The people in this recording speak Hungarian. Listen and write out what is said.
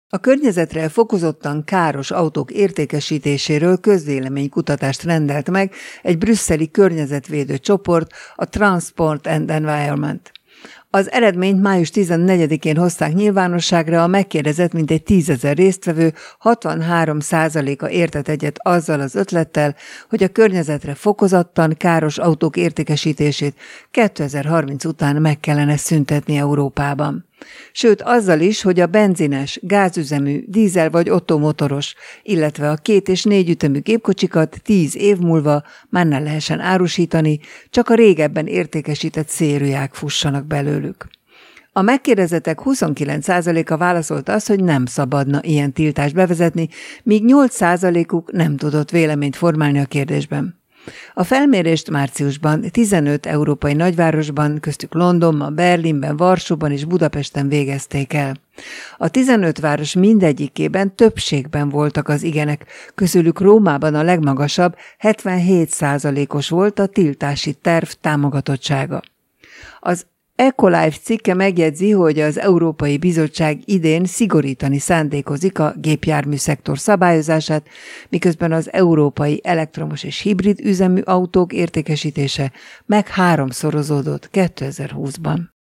A környezetre fokozottan káros autók értékesítéséről közvéleménykutatást rendelt meg egy brüsszeli környezetvédő csoport, a Transport and Environment. Az eredményt május 14-én hozták nyilvánosságra, a megkérdezett mintegy 10 000 résztvevő 63%-a értett egyet azzal az ötlettel, hogy a környezetre fokozottan káros autók értékesítését 2030 után meg kellene szüntetni Európában. Sőt, azzal is, hogy a benzines, gázüzemű, dízel vagy ottomotoros, illetve a 2 és 4 ütemű gépkocsikat 10 év múlva már ne lehessen árusítani, csak a régebben értékesített szériák fussanak belőlük. A megkérdezettek 29%-a válaszolta azt, hogy nem szabadna ilyen tiltást bevezetni, míg 8%-uk nem tudott véleményt formálni a kérdésben. A felmérést márciusban 15 európai nagyvárosban, köztük Londonban, Berlinben, Varsóban és Budapesten végezték el. A 15 város mindegyikében többségben voltak az igenek, közülük Rómában a legmagasabb, 77%-os volt a tiltási terv támogatottsága. Az Ecolife cikke megjegyzi, hogy az Európai Bizottság idén szigorítani szándékozik a gépjárműszektor szabályozását, miközben az európai elektromos és hibrid üzemű autók értékesítése meg 3-szorozódott 2020-ban.